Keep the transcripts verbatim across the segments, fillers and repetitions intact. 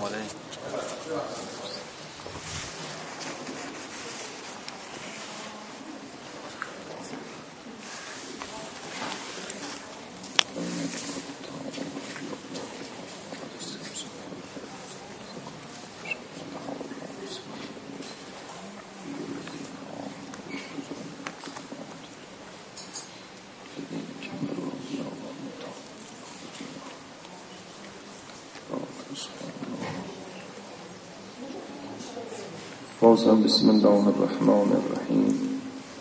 بازم بسم الله الرحمن الرحیم.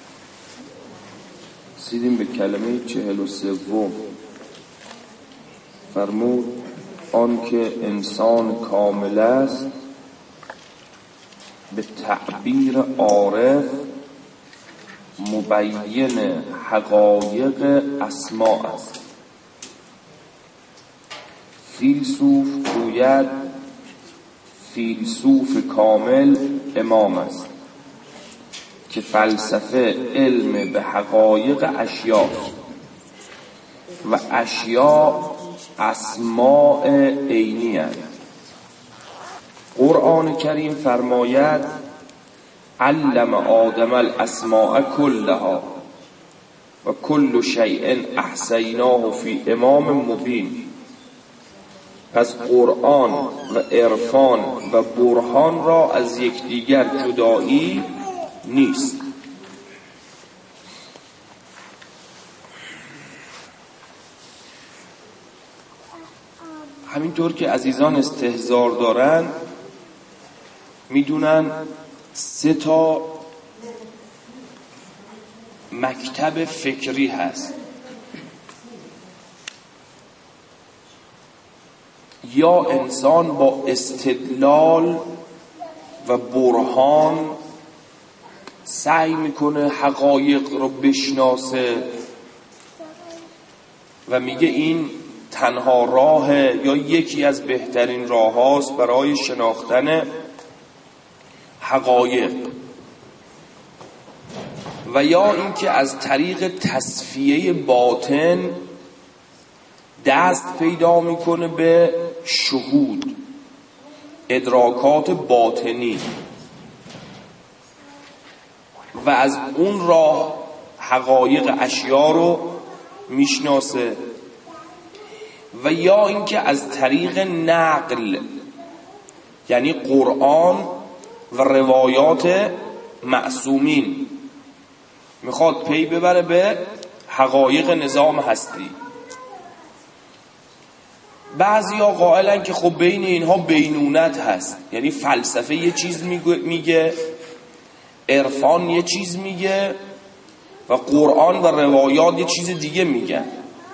رسیدیم به کلمه چهل و سوم. فرمود آن که انسان کامل است به تعبیر عارف مبین حقایق اسما است. فیلسوف گوید فیلسوف کامل امام است که فلسفه علم به حقایق اشیا و اشیا اسماء عینی است. قرآن کریم فرماید علم آدم الاسماء کلها و کل شیء احصیناه فی امام مبین. پس قرآن و عرفان و برهان را از یکدیگر جدایی نیست. همینطور که عزیزان استحضار دارن میدونن سه تا مکتب فکری هست. یا انسان با استدلال و برهان سعی میکنه حقایق رو بشناسه و میگه این تنها راه یا یکی از بهترین راه هاست برای شناختن حقایق، و یا اینکه از طریق تصفیه باطن دست پیدا میکنه به شهود، ادراکات باطنی، و از اون راه حقایق اشیا رو میشناسه، و یا اینکه از طریق نقل، یعنی قرآن و روایات معصومین، میخواد پی ببره به حقایق نظام هستی. بعضیا قائلن که خب بین اینها بینونت هست، یعنی فلسفه یه چیز میگه، عرفان یه چیز میگه و قرآن و روایات یه چیز دیگه میگن.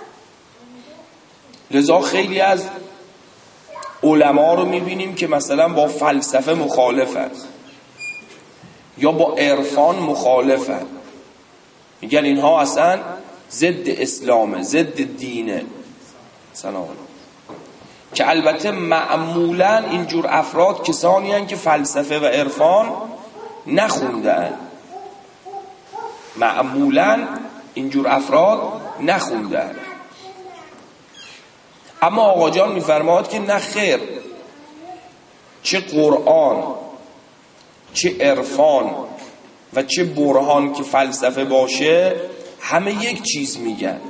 لذا خیلی از علما رو میبینیم که مثلا با فلسفه مخالفن یا با عرفان مخالفن، میگن اینها اصلا ضد اسلامه، ضد دینه. سلام علیکم. که البته معمولا اینجور افراد کسانی هستند که فلسفه و عرفان نخوندن. معمولا اینجور افراد نخوندن. اما آقا جان میفرماید که نه خیر، چه قرآن چه عرفان و چه برهان که فلسفه باشه همه یک چیز میگن.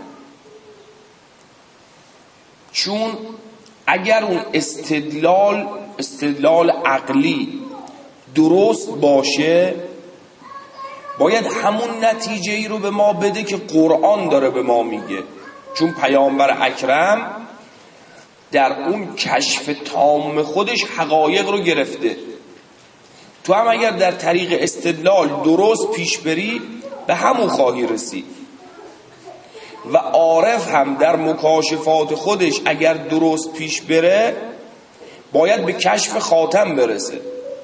چون اگر اون استدلال استدلال عقلی درست باشه باید همون نتیجه ای رو به ما بده که قرآن داره به ما میگه. چون پیامبر اکرم در اون کشف تام خودش حقایق رو گرفته. تو هم اگر در طریق استدلال درست پیش بری به همون خواهی رسید، و عارف هم در مکاشفات خودش اگر درست پیش بره باید به کشف خاتم برسه.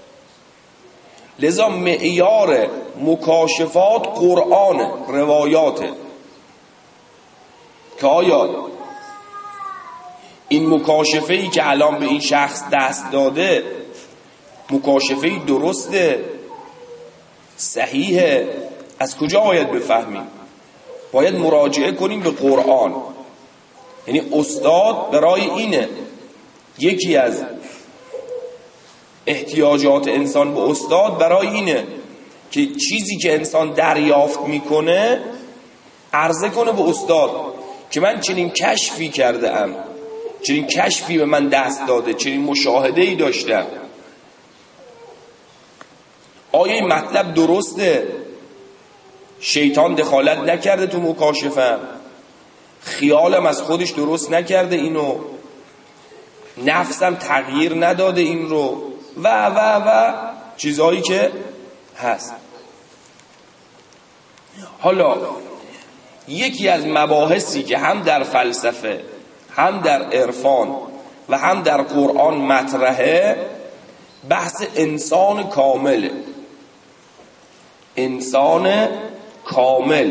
لذا معیار مکاشفات قرآن، روایاته، که آیا این مکاشفه‌ای که الان به این شخص دست داده مکاشفه‌ای درسته، صحیحه، از کجا باید بفهمیم؟ باید مراجعه کنیم به قرآن. یعنی استاد برای اینه یکی از احتیاجات انسان به استاد برای اینه که چیزی که انسان دریافت میکنه عرضه کنه به استاد که من چنین کشفی کرده ام، چنین کشفی به من دست داده، چنین مشاهده‌ای داشتم. آیا این مطلب درسته؟ شیطان دخالت نکرده تو مکاشفم؟ خیالم از خودش درست نکرده اینو؟ نفسم تغییر نداده این رو؟ و و و چیزهایی که هست. حالا یکی از مباحثی که هم در فلسفه هم در عرفان و هم در قرآن مطرحه بحث انسان کامله. انسان کامل.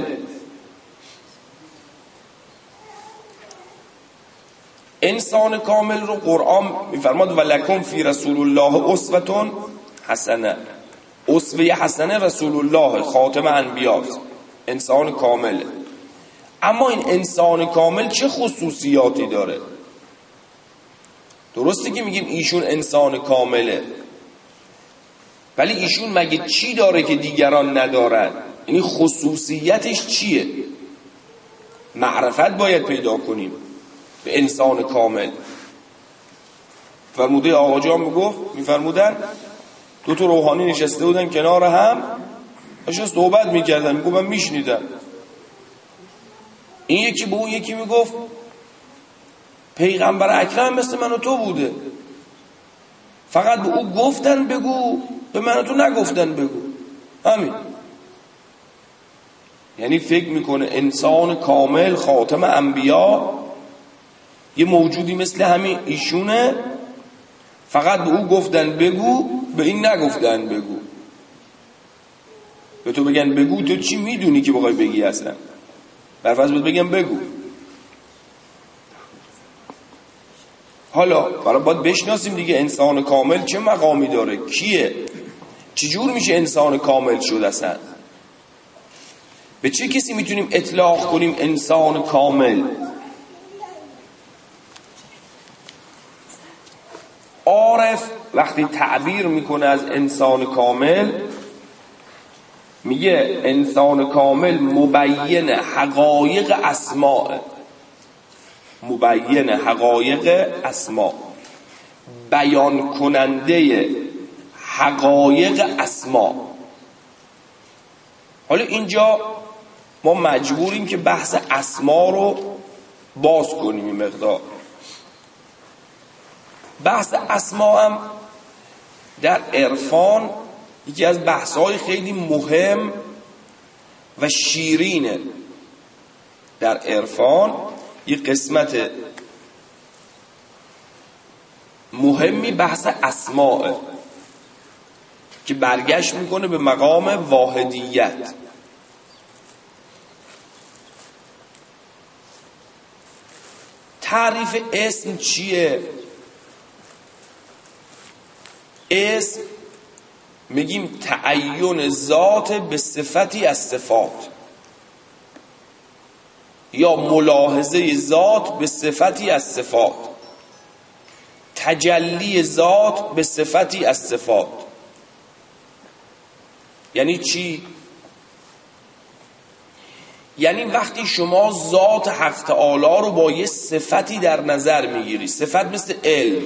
انسان کامل رو قرآن میفرماد ولکم فی رسول الله اسوة حسنه. اسوه حسنه رسول الله خاتم انبیاست، انسان کامله. اما این انسان کامل چه خصوصیاتی داره؟ درسته که میگیم ایشون انسان کامله، ولی ایشون مگه چی داره که دیگران ندارن؟ یعنی خصوصیتش چیه؟ معرفت باید پیدا کنیم به انسان کامل. فرموده آقا جان میگفت، میفرمودن دو تا روحانی نشسته بودن کنار هم، داشتن صحبت میکردن، میگفت من میشنیدم. این یکی به اون یکی میگفت پیغمبر اکرم مثل من و تو بوده، فقط به او گفتن بگو، به من و تو نگفتن بگو. همین. یعنی فکر میکنه انسان کامل خاتم انبیا یه موجودی مثل همین ایشونه، فقط به او گفتن بگو، به این نگفتن بگو. به تو بگن بگو، تو چی میدونی که بخوای بگی اصلا؟ برفرض بود بگم بگو. حالا برای باید بشناسیم دیگه انسان کامل چه مقامی داره، کیه، چجور میشه انسان کامل شد اصلا؟ به چه کسی میتونیم اطلاق کنیم انسان کامل؟ عارف وقتی تعبیر میکنه از انسان کامل میگه انسان کامل مبین حقایق اسماء، مبین حقایق اسماء، بیان کننده حقایق اسماء. حالا اینجا ما مجبوریم که بحث اسما رو باز کنیم این مقدار. بحث اسما هم در عرفان یکی از بحث‌های خیلی مهم و شیرینه. در عرفان یک قسمت مهمی بحث اسماء که برگشت میکنه به مقام واحدیت. تعریف اسم چیه؟ اسم میگیم تعین ذات به صفتی از صفات، یا ملاحظه ذات به صفتی از صفات، تجلی ذات به صفتی از صفات. یعنی چی؟ یعنی وقتی شما ذات حق تعالی رو با یه صفتی در نظر میگیری، صفت مثل علم،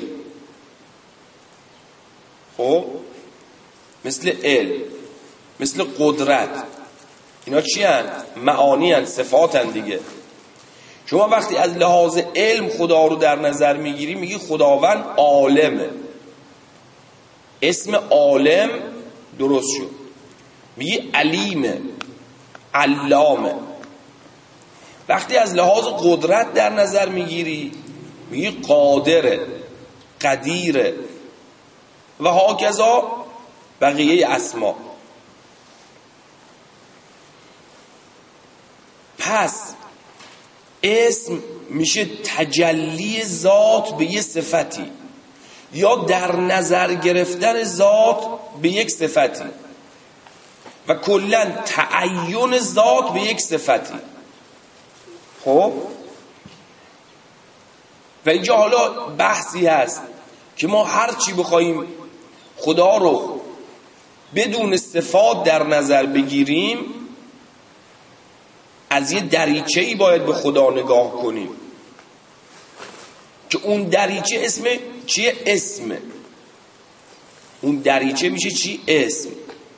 خب مثل علم، مثل قدرت، اینا چی هن؟ معانی هن، صفات هن دیگه. شما وقتی از لحاظ علم خدا رو در نظر میگیری میگی خداوند عالمه، اسم عالم درست شد. میگی علیمه، علامه. وقتی از لحاظ قدرت در نظر میگیری میگی قادره، قدیره و هاکذا بقیه اسما. پس اسم میشه تجلی ذات به یک صفتی، یا در نظر گرفتن ذات به یک صفتی، و کلا تعین ذات به یک صفتی. خب و اینجا حالا بحثی هست که ما هر چی بخوایم خدا رو بدون صفات در نظر بگیریم، از یه دریچه‌ای باید به خدا نگاه کنیم که اون دریچه اسم چیه؟ اسم. اون دریچه میشه چی؟ اسم.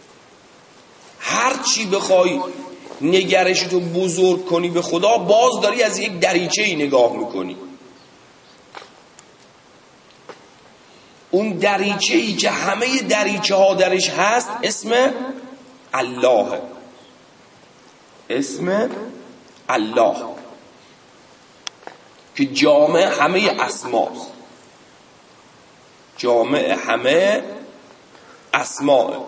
هر چی بخوای نگرشتو بزرگ کنی به خدا، باز داری از یک دریچه‌ای نگاه میکنی. اون دریچه‌ای که همه دریچه ها درش هست اسم الله. اسم الله که جامع همه اسماست، جامع همه اسماء.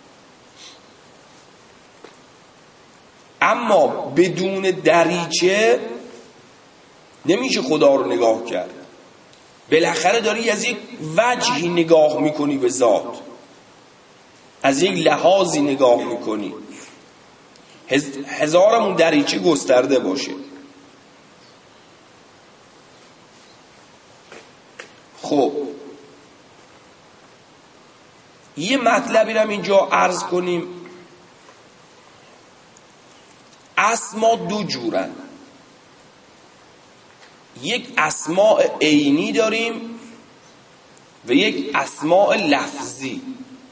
اما بدون دریچه نمیشه خدا رو نگاه کرد. بالاخره داری از یک وجهی نگاه میکنی به ذات، از یک لحاظی نگاه میکنی، هزارمون دریچه گسترده باشه. خب یه مطلبی رو اینجا عرض کنیم. اسما دو جورن، یک اسماء عینی داریم و یک اسماء لفظی.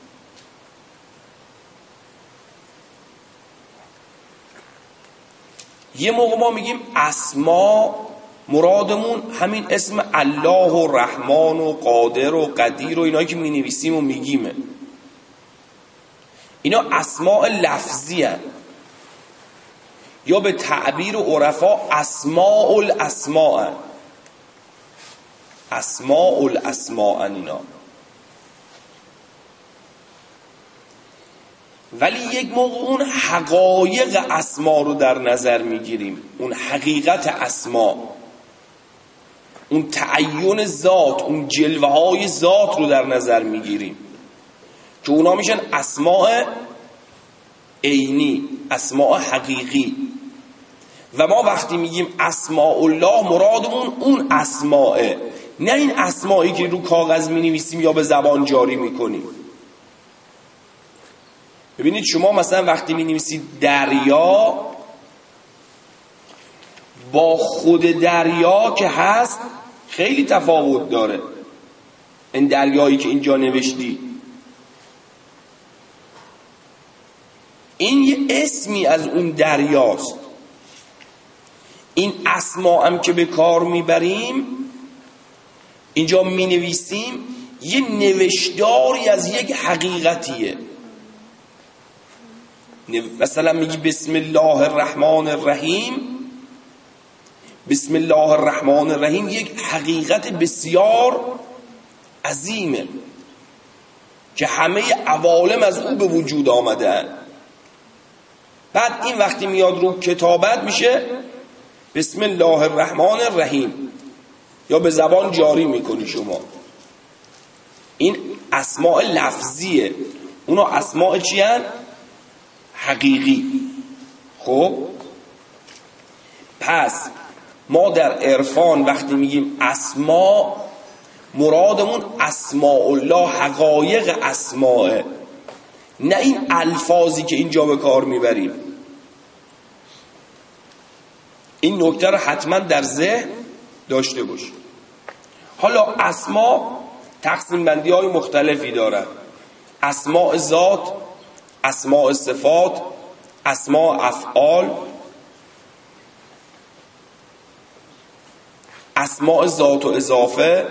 یه موقع ما میگیم اسما، مرادمون همین اسم الله و رحمان و قادر و قدیر و اینایی که می نویسیم و میگیمه. اینا اسماء لفظی هن. یا به تعبیر عرفا اسماء الاسماء هن. اسماء الاسماء هن اینا. ولی یک موقع اون حقایق اسما رو در نظر میگیریم، اون حقیقت اسما، اون تعین ذات، اون جلوه های ذات رو در نظر میگیریم که اونا میشن اسماء عینی، اسماء حقیقی. و ما وقتی میگیم اسماء الله، مرادمون اون اسماء، نه این اسمایی که رو کاغذ مینویسیم یا به زبان جاری میکنیم. ببینید شما مثلا وقتی مینویسید دریا، با خود دریا که هست خیلی تفاوت داره. این دریایی که اینجا نوشتی، این یه اسمی از اون دریاست. این اسما هم که به کار میبریم، اینجا مینویسیم، یه نوشتاری از یک حقیقتیه. مثلا میگی بسم الله الرحمن الرحیم، بسم الله الرحمن الرحیم یک حقیقت بسیار عظیمه که همه عوالم از او به وجود آمدن. بعد این وقتی میاد رو کتابت میشه بسم الله الرحمن الرحیم، یا به زبان جاری میکنی شما. این اسماء لفظیه، اونا اسماء چی هن؟ حقیقی. خب پس ما در عرفان وقتی میگیم اسما، مرادمون اسماء الله، حقایق اسماء، نه این الفاظی که اینجا به کار میبریم. این نکته رو حتما در ذهن داشته باشید. حالا اسما تقسیم بندی های مختلفی دارن: اسماء ذات، اسماء صفات، اسماء افعال، اسماء ذات و اضافه،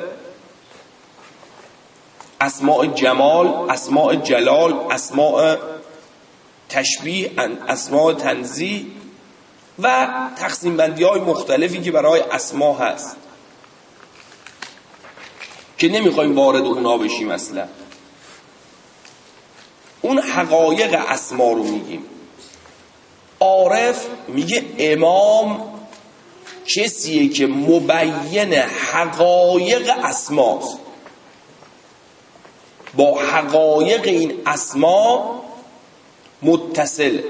اسماء جمال، اسماء جلال، اسماء تشبیه، اسماء تنزیه و تقسیم بندی های مختلفی که برای اسما هست که نمیخوایم وارد اونا بشیم. اصلا اون حقایق اسما رو میگیم. عارف میگه امام کسیه که مبین حقایق اسماست، با حقایق این اسما متصل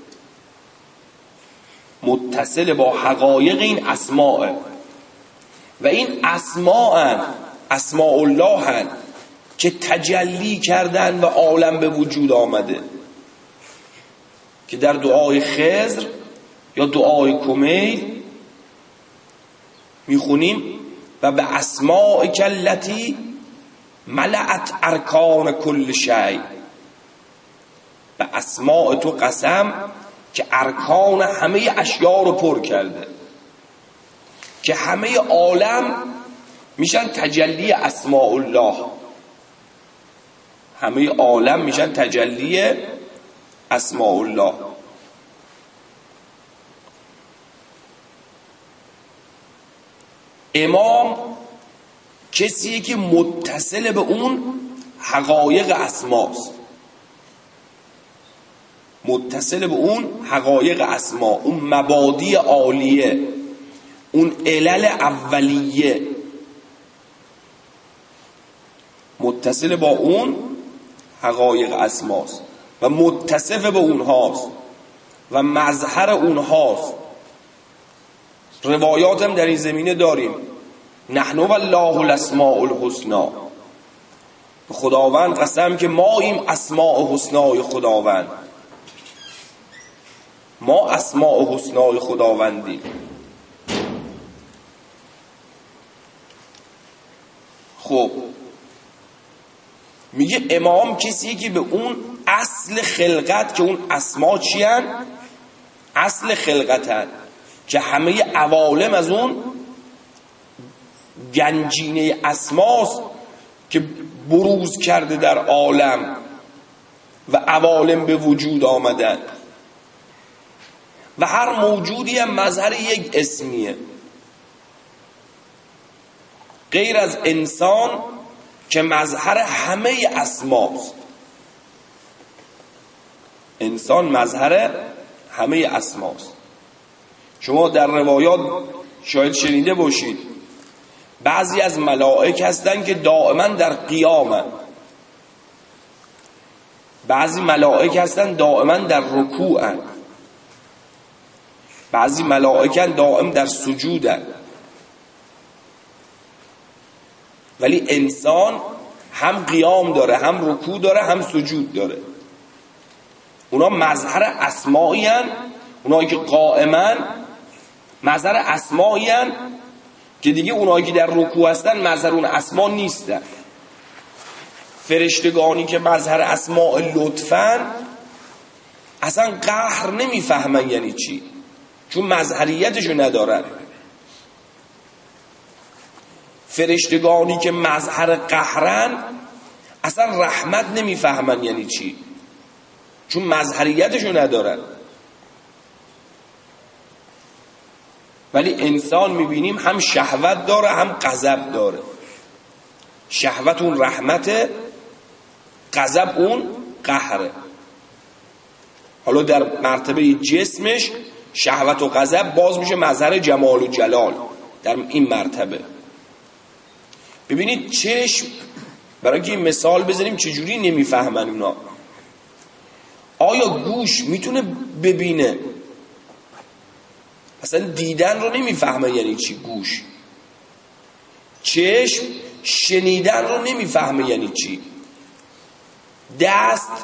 متصل با حقایق این اسماء. و این اسماء اسماء الله هن که تجلی کردن و عالم به وجود آمده، که در دعای خضر یا دعای کمیل میخونیم و به اسمائک التی ملأت ارکان کل شیء، به اسماء تو قسم که ارکان همه اشیا رو پر کرده، که همه عالم میشن تجلی اسماء الله، همه عالم میشن تجلی اسماء الله. امام کسیه که متصل به اون حقایق اسماست، متصل به اون حقایق اسما، اون مبادی عالیه، اون علل اولیه، متصل با اون حقایق اسماست و متصف به اونهاست و مظهر اونهاست. روایات هم در این زمینه داریم، نحن والله الاسماء الحسنا، خداوند قسم که ما ایم اسماء حسنای خداوند، ما اسماء حسنای خداوندیم. خب میگه امام کسی که به اون اصل خلقت، که اون اسما چی هن؟ اصل خلقت هن، که همه عوالم از اون گنجینه اسماست که بروز کرده در عالم و عوالم به وجود آمدن و هر موجودی هم مظهر یک اسمیه، غیر از انسان که مظهر همه اسماست. انسان مظهر همه اسماست. شما در روایات شاید شنیده باشید بعضی از ملائک هستن که دائما در قیامن، بعضی ملائک هستن دائما در رکوعن، بعضی ملائکه دائم در سجودن، ولی انسان هم قیام داره، هم رکوع داره، هم سجود داره. اونا مظهر اسمایی هن، اونایی که قائمن مظهر اسمایی هن که دیگه اونایی که در رکوع هستن مظهر اون اسما نیستن. فرشتگانی که مظهر اسماء لطفن اصلا قهر نمیفهمن یعنی چی، چون مظهریتشو ندارن. فرشتگانی که مظهر قهرن اصلا رحمت نمیفهمن یعنی چی، چون مظهریتشو ندارن. ولی انسان میبینیم هم شهوت داره هم غضب داره. شهوت اون رحمته، غضب اون قهره. حالا در مرتبه جسمش شهوت و غضب باز میشه مظهر جمال و جلال در این مرتبه. ببینید چشم، برای که این مثال بزنیم چجوری نمیفهمن اونا. آیا گوش میتونه ببینه؟ اصلا دیدن رو نمیفهمه یعنی چی گوش. چشم شنیدن رو نمیفهمه یعنی چی. دست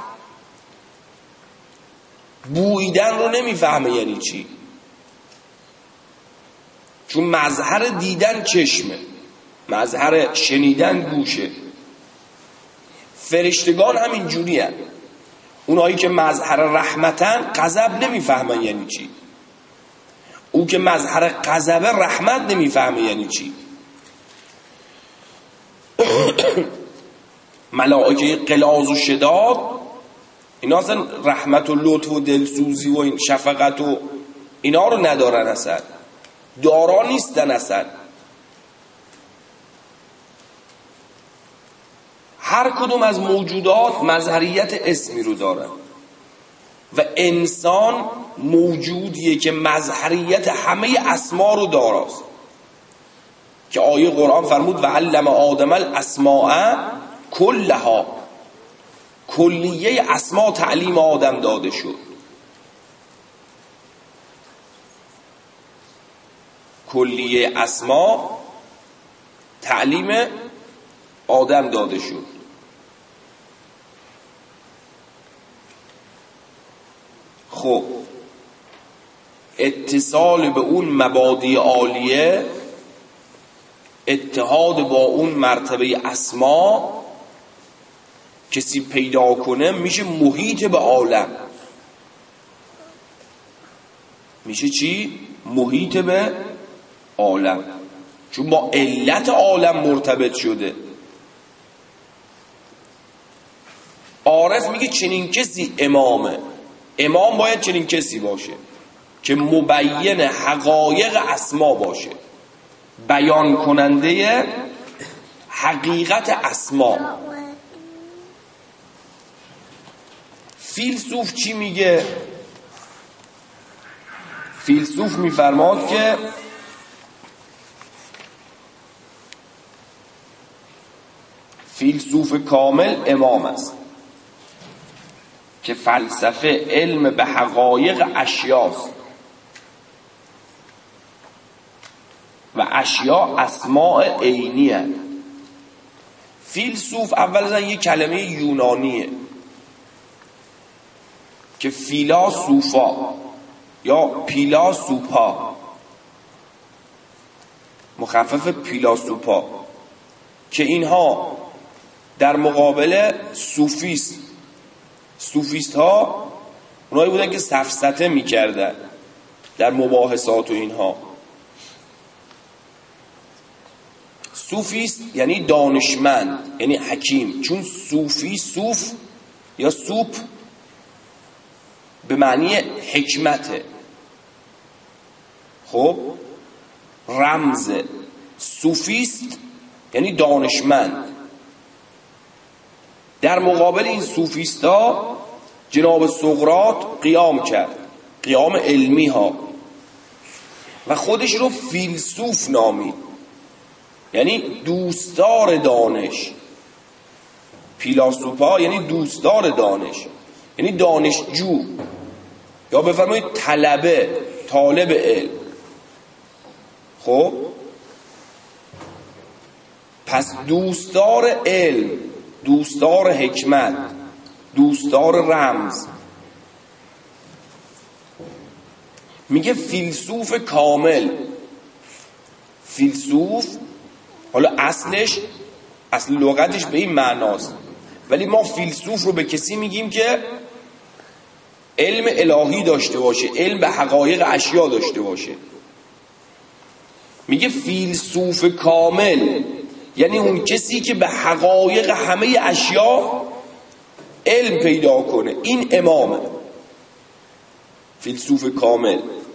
بویدن رو نمیفهمه یعنی چی، چون مظهر دیدن چشمه، مظهر شنیدن گوشه. فرشتگان هم اینجوری هن. اونایی که مظهر رحمتن غضب نمیفهمن یعنی چی، او که مظهر غضب رحمت نمیفهمه یعنی چی. ملائکه غلاظ و شداد اینا اصلا رحمت و لطف و دلسوزی و این شفقت و اینا رو ندارن، اصلا دارا نیستن. اصلا هر کدوم از موجودات مظهریت اسمی رو دارن و انسان موجودیه که مظهریت همه اسما رو داراست، که آیه قرآن فرمود و علم آدم الاسماء کلها، کلیه اسما تعلیم آدم داده شد. کلیه اسما تعلیم آدم داده شد. خب اتصال به اون مبادی عالیه، اتحاد با اون مرتبه اسما کسی پیدا کنه میشه محیط به عالم. میشه چی؟ محیط به عالم، چون با علت عالم مرتبط شده. عارف میگه چنین کسی امامه. امام باید چنین کسی باشه که مبین حقایق اسما باشه، بیان کننده حقیقت اسما. فیلسوف چی میگه؟ فیلسوف میفرماد که فیلسوف کامل امام است که فلسفه علم به حقایق اشیاست و اشیا اسماء عینی هست. فیلسوف اولا یک کلمه یونانیه که فیلاسوفا یا پیلاسوپا، مخفف پیلاسوپا، که اینها در مقابل صوفیست. صوفیست ها اونایی بودن که سفسطه میکردن در مباحثات و اینها. صوفیست یعنی دانشمند، یعنی حکیم، چون صوفی، صوف یا سوپ به معنی حکمته. خب رمز صوفیست یعنی دانشمند. در مقابل این صوفیستا جناب سقراط قیام کرد، قیام علمی ها، و خودش رو فیلسوف نامید، یعنی دوستدار دانش. پیلاسوپا یعنی دوستدار دانش، یعنی دانشجو، یا بفرمایید طلبه، طالب علم. خب پس دوستدار علم، دوستدار حکمت، دوستدار رمز. میگه فیلسوف کامل. فیلسوف حالا اصلش، اصل لغتش به این معناست، ولی ما فیلسوف رو به کسی میگیم که علم الهی داشته باشه، علم به حقایق اشیا داشته باشه. میگه فیلسوف کامل یعنی اون کسی که به حقایق همه اشیا علم پیدا کنه، این امامه، فیلسوف کامل.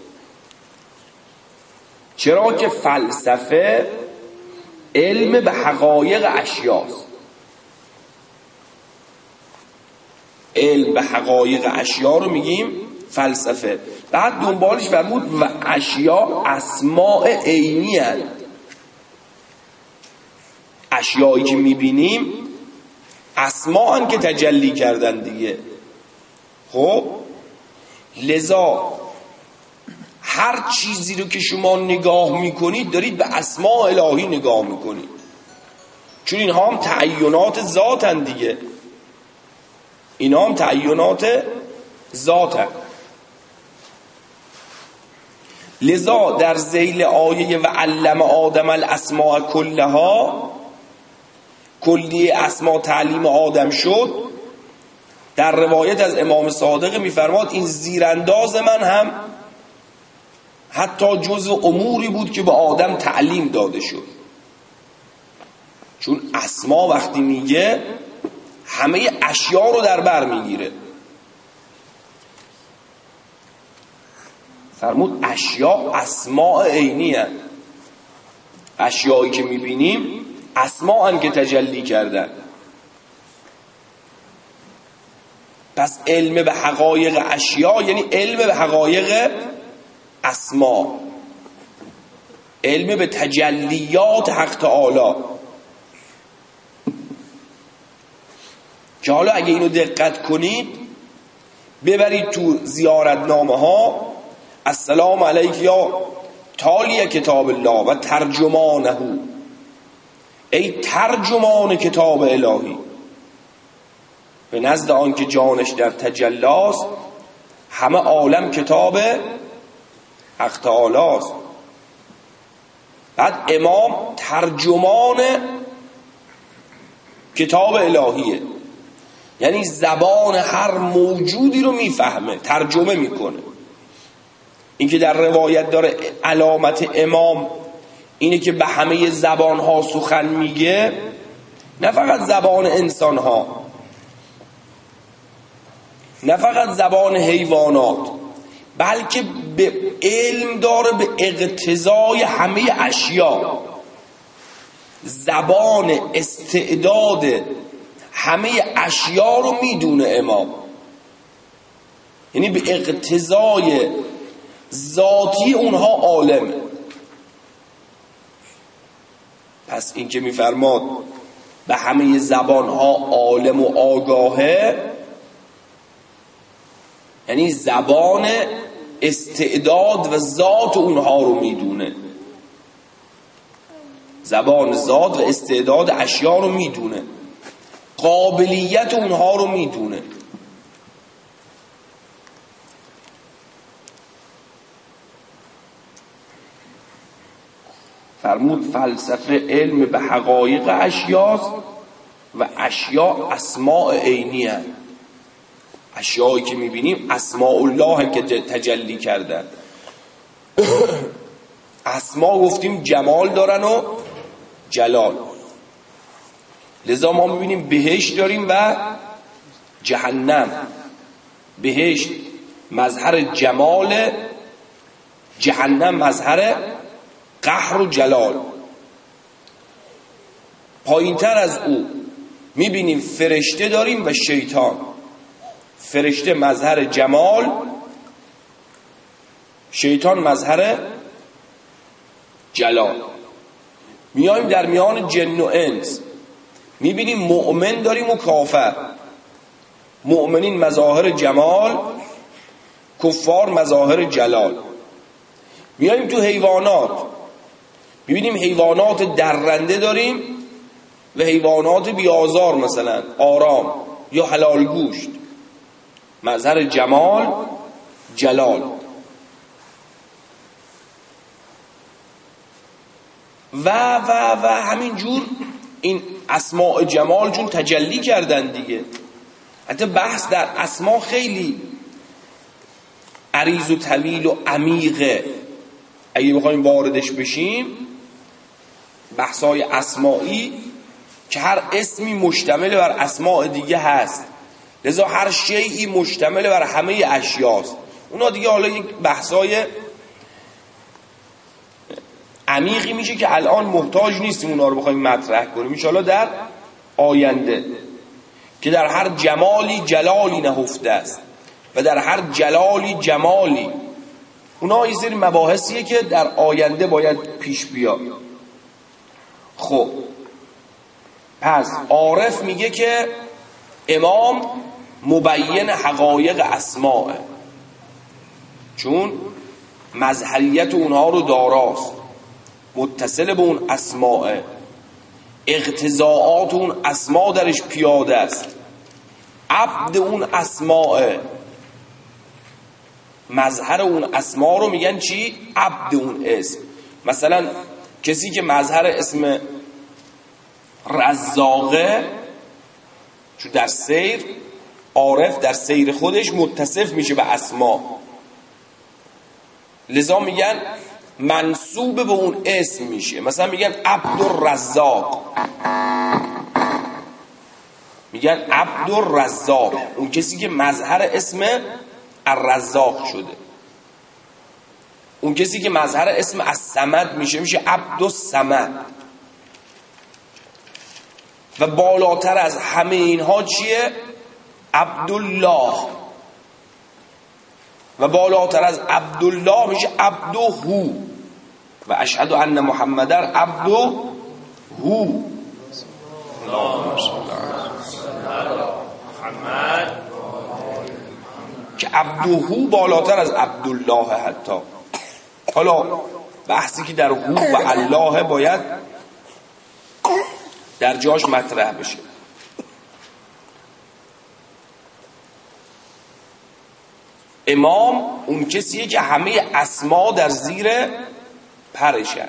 چرا که فلسفه علم به حقایق اشیاست. علم به حقایق اشیا رو میگیم فلسفه. بعد دنبالش فرمود و اشیا اسماء عینی هست. اشیایی که میبینیم اسماء هست که تجلی کردن دیگه. خب لذا هر چیزی رو که شما نگاه میکنید دارید به اسماء الهی نگاه میکنید، چون اینها هم تعینات ذاتن دیگه. اینا هم تعینات ذاتن. لذا در ذیل آیه و علم آدم الاسماء کلها، کلی اسما تعلیم آدم شد، در روایت از امام صادق میفرماد این زیرانداز من هم حتی جزء اموری بود که به آدم تعلیم داده شد. چون اسما وقتی میگه همه اشیا رو در بر میگیره. فرمود اشیا اسماء عینی هست. اشیایی که میبینیم اسماء هست که تجلی کردن. پس علم به حقایق اشیا یعنی علم به حقایق اسما، علم به تجلیات حق تعالی. که حالا اگه اینو دقت کنید، ببرید تو زیارتنامه ها السلام علیک یا تالی کتاب الله و ترجمانه، ای ترجمان کتاب الهی، به نزد آن که جانش در تجلاست همه عالم کتاب حق تعالی است. بعد امام ترجمان کتاب الهیه، یعنی زبان هر موجودی رو میفهمه، ترجمه میکنه. این که در روایت داره علامت امام اینه که به همه زبانها سخن میگه، نه فقط زبان انسانها، نه فقط زبان حیوانات، بلکه به علم داره به اقتضای همه اشیا. زبان استعداد همه اشیا رو میدونه امام، یعنی به اقتضای ذاتی اونها عالمه. پس این که میفرماد به همه زبانها عالم و آگاهه، یعنی زبان استعداد و ذات اونها رو میدونه، زبان ذات و استعداد اشیا رو میدونه، قابلیت اونها رو میدونه. فرمود فلسفه علم به حقایق اشیاست و اشیا اسماء عینی هست. اشیایی که میبینیم اسماء الله که تجلی کردن. اسما گفتیم جمال دارن و جلال، لذا ما میبینیم بهشت داریم و جهنم. بهشت مظهر جمال، جهنم مظهر قهر و جلال. پایین تر از او میبینیم فرشته داریم و شیطان. فرشته مظهر جمال، شیطان مظهر جلال. میایم در میان جن و انس میبینیم مؤمن داریم و کافر. مؤمنین مظاهر جمال، کفار مظاهر جلال. میایم تو حیوانات میبینیم حیوانات درنده داریم و حیوانات بیازار، مثلا آرام یا حلال گوشت، مظهر جمال جلال. و و و همینجور این اسماء جمال جون تجلی کردن دیگه. حتی بحث در اسما خیلی عریض و طویل و عمیقه. اگه بخوایم واردش بشیم، بحثای اسمایی که هر اسمی مشتمل بر اسماء دیگه هست، لذا هر شیئی مشتمل بر همه اشیاست. اونا دیگه حالا یک بحثای عمیقی میشه که الان محتاج نیستیم اونا رو بخوایم مطرح کنیم، ان شاءالله در آینده. که در هر جمالی جلالی نهفته است و در هر جلالی جمالی. اونا یه سری مباحثیه که در آینده باید پیش بیاد. خب پس عارف میگه که امام مبین حقایق اسماء، چون مظهریت اونها رو داراست، متصل به اون اسماء، اقتضاعات اون اسماء درش پیاده است، عبد اون اسماء. مظهر اون اسماء رو میگن چی؟ عبد اون اسم. مثلا کسی که مظهر اسم رزاقه، چون در سیر عارف در سیر خودش متصف میشه به اسما، لذا میگن منسوب به اون اسم میشه. مثلا میگن عبدالرزاق، میگن عبدالرزاق، اون کسی که مظهر اسم الرزاق شده. اون کسی که مظهر اسم الصمد میشه میشه عبدالصمد. و بالاتر از همه اینها چیه؟ عبدالله. و بالاتر از عبدالله میشه عبدو هو. و اشهد ان محمدر عبدو هو. اللهم صل علی محمد. که عبدو هو بالاتر از عبدالله. حتی حالا بحثی که در هو و الله باید در جاش مطرح بشه. امام اون کسیه که همه اسما در زیر پرشن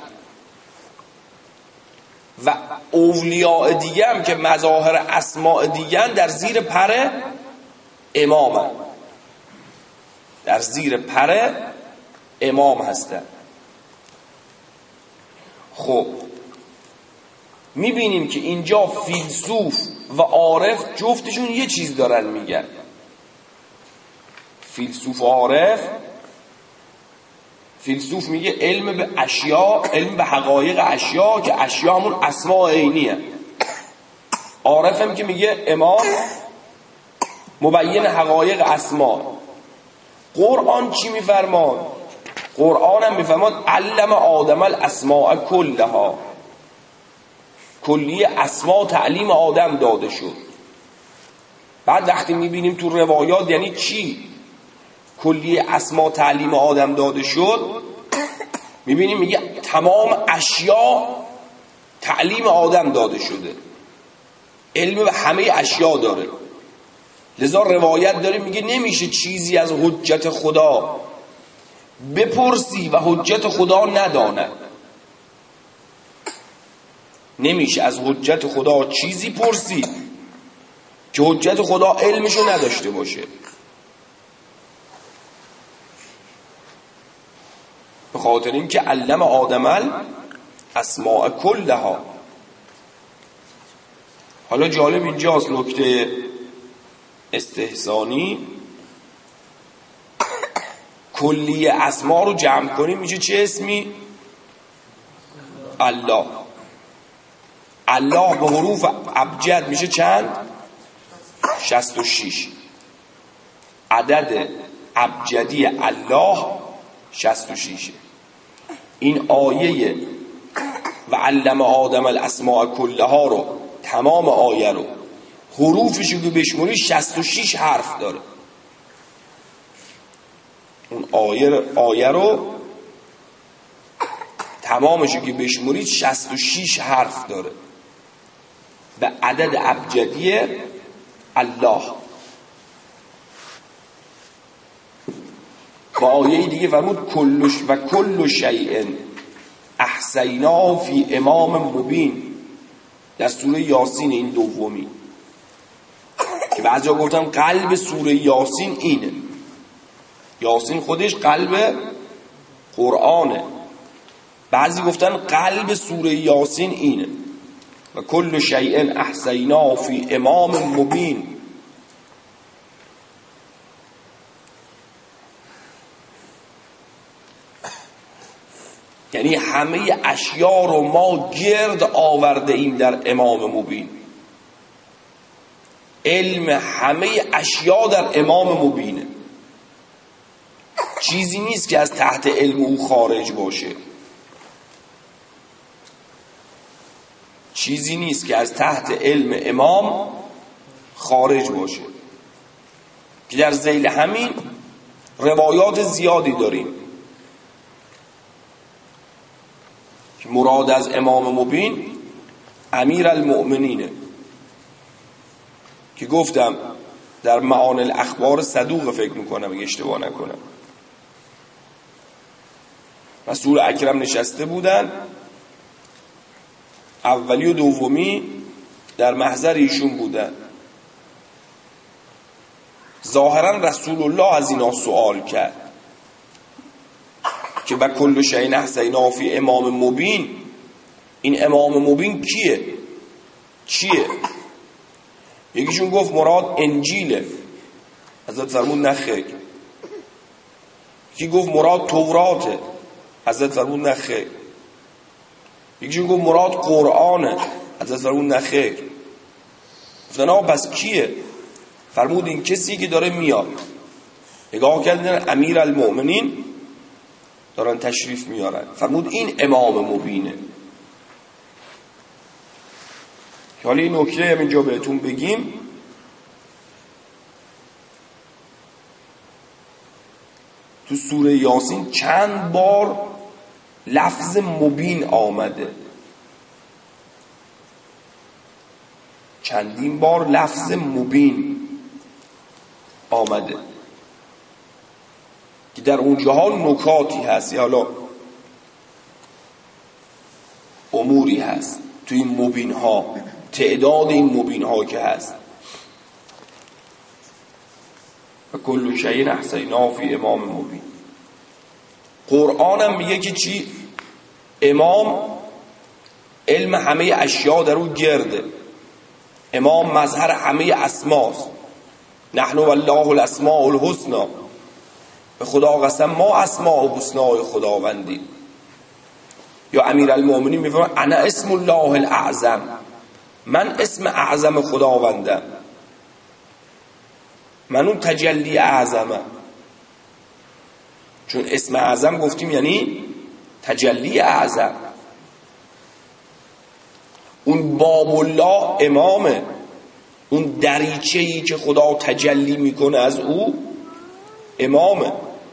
و اولیاء دیگه هم که مظاهر اسماء دیگه در زیر پر امام، در زیر پر امام هستن. خب میبینیم که اینجا فیلسوف و عارف جفتشون یه چیز دارن میگن. فیلسوف و عارف، فیلسوف میگه علم به اشیا، علم به حقایق اشیا که اشیا همون اسماء عینیه. عارف هم که میگه امام مبین حقایق اسماء. قرآن چی میفرماد؟ قرآن هم میفرماد علم آدم الاسماء کلها، کلی اسماء تعلیم آدم داده شد. بعد وقتی میبینیم تو روایات یعنی چی کلی اسماء تعلیم آدم داده شد، میبینیم میگه تمام اشیا تعلیم آدم داده شده، علم به همه اشیا داره. لذا روایت داره میگه نمیشه چیزی از حجت خدا بپرسی و حجت خدا نداند. نمیشه از حجت خدا چیزی پرسی که حجت خدا علمشو نداشته باشه. به خاطر این که علم آدم الاسماء کلها. حالا جالب اینجاست نکته استحسانی، کلی اسما رو جمع کنیم میشه چه اسمی؟ الله. الله به حروف ابجد میشه چند؟ شصت و شش. عدد ابجدی الله شصت و شش. این آیه و علم آدم الاسماء کلها رو، تمام آیه رو حروفشو که بشموری شصت و شش حرف داره. اون آیه آیه رو تمامشو که بشموری شصت و شش حرف داره به عدد ابجدی الله. با آیه دیگه فرمود کلش و کل شیء احصیناه فی امام مبین، در سوره یاسین این دومی که بعضیا گفتن قلب سوره یاسین اینه. یاسین خودش قلب قرآنه. بعضی گفتن قلب سوره یاسین اینه و کل شیء احصیناه فی امام مبین. یعنی همه اشیا رو ما گرد آورده ایم در امام مبین. علم همه اشیا در امام مبینه. چیزی نیست که از تحت علم او خارج باشه. چیزی نیست که از تحت علم امام خارج باشه. که در ذیل همین روایات زیادی داریم که مراد از امام مبین امیر المؤمنینه که گفتم در معانی الاخبار صدوق فکر میکنم اگه اشتباه نکنم. رسول اکرم نشسته بودن، اولی و دومی در محضر ایشون بودن. ظاهرا رسول الله از اینا سوال کرد که با کل شیء احصیناه فی امام مبین، این امام مبین کیه؟ چیه؟ یکیشون گفت مراد انجیله. حضرت فرمود نه خیر. یکی گفت مراد توراته. حضرت فرمود نه خیر. یکیشون گفت مراد قرآنه. حضرت فرمود نه خیر. گفتن آقا پس کیه؟ فرمود این کسی که داره میاد. نگاه کردن امیر المؤمنین دارن تشریف میارن. فرمود این امام مبینه. حالا این نکته هم اینجا بهتون بگیم. تو سوره یاسین چند بار لفظ مبین آمده، چندین بار لفظ مبین آمده. در اونجاها نکاتی هست یا حالا اموری هست توی این مبین ها، تعداد این مبین ها که هست و کل شیء احصیناه فی امام مبین. قرآن هم میگه که چی؟ امام علم همه اشیاء در او گرده، امام مظهر همه اسماست. نحن والله الاسماء الحسنی، به خدا قسم ما اسماء و حسنای خداوندی. یا امیرالمومنین میفرماید انا اسم الله الاعظم، من اسم اعظم خداوندم، من اون تجلی اعظمم. چون اسم اعظم گفتیم یعنی تجلی اعظم. اون باب الله امامه، اون دریچه‌ای که خدا تجلی میکنه از او امامه.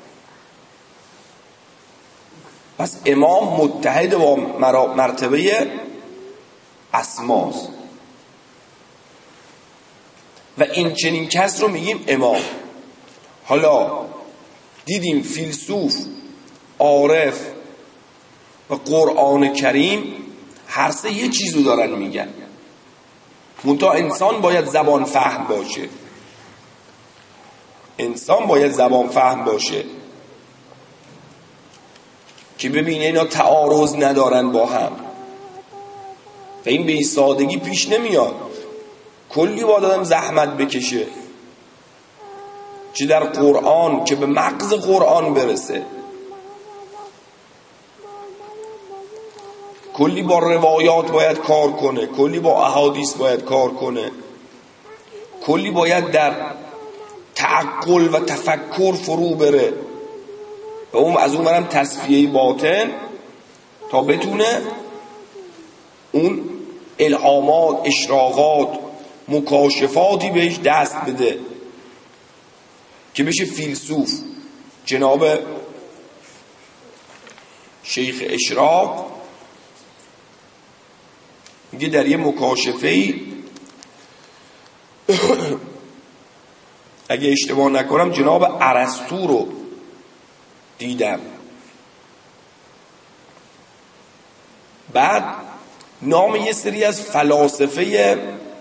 پس امام متحد با مرتبه اسماست و این چنین کس رو میگیم امام. حالا دیدیم فیلسوف، عارف و قرآن کریم هر سه یه چیزو دارن میگن، منتها انسان باید زبان فهم باشه، انسان باید زبان فهم باشه که ببینه اینا تعارض ندارن با هم و این به این سادگی پیش نمیاد. کلی باید آدم زحمت بکشه چه در قرآن که به مغز قرآن برسه، کلی با روایات باید کار کنه، کلی با احادیث باید کار کنه، کلی باید در تعقل و تفکر فرو بره و اون از اون برم تصفیه باطن تا بتونه اون الهامات، اشراقات، مکاشفاتی بهش دست بده که بشه فیلسوف. جناب شیخ اشراق میگه در یه مکاشفه‌ای اگه اشتباه نکنم جناب ارسطو رو دیدم، بعد نام یه سری از فلاسفه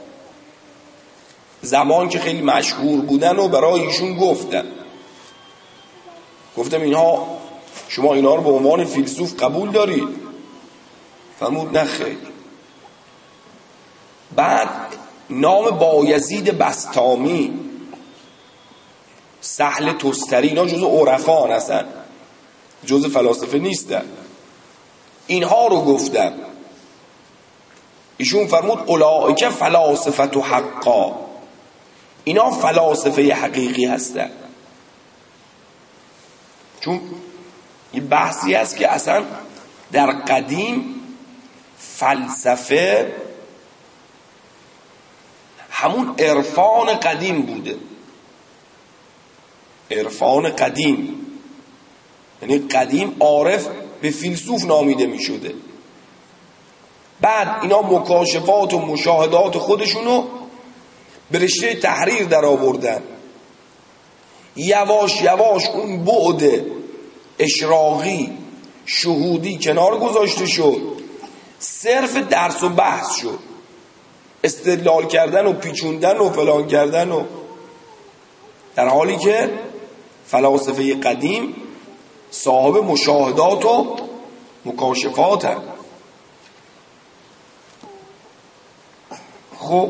زمان که خیلی مشهور بودن و برای ایشون گفتم گفتم اینها شما اینا رو به عنوان فیلسوف قبول دارید؟ فرمود نه خیر. بعد نام بایزید بسطامی، سهل تستری، اینا جزو عرفان هستن، جزو فلاسفه نیستن، اینها رو گفتم. ایشون فرمود اولئک فلاسفه حقا، اینا فلاسفه حقیقی هستن. چون یه بحثی هست که اصلا در قدیم فلسفه همون عرفان قدیم بوده، عرفان قدیم یعنی قدیم عارف به فیلسوف نامیده می شده. بعد اینا مکاشفات و مشاهدات خودشونو به رشته تحریر در آوردن، یواش یواش اون بعد اشراقی شهودی کنار گذاشته شد، صرف درس و بحث شد، استدلال کردن و پیچوندن و فلان کردن و در حالی که فلاسفه قدیم صاحب مشاهدات و مکاشفات هست. خب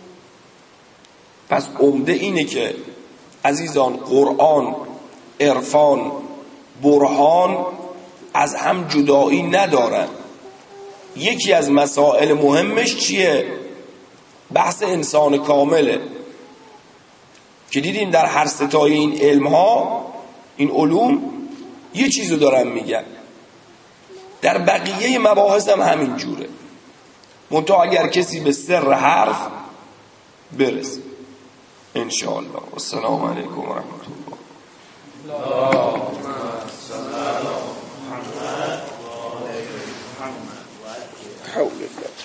پس عمده اینه که عزیزان قرآن، عرفان، برهان از هم جدایی ندارن. یکی از مسائل مهمش چیه؟ بحث انسان کامله که دیدیم در هر ستای این علم ها، این علوم یه چیزو دارن میگن، در بقیه مباحث هم همین جوره، منتها اگر کسی به سر حرف برسه. انشاءالله. والسلام علیکم و رحمت الله. حول الله.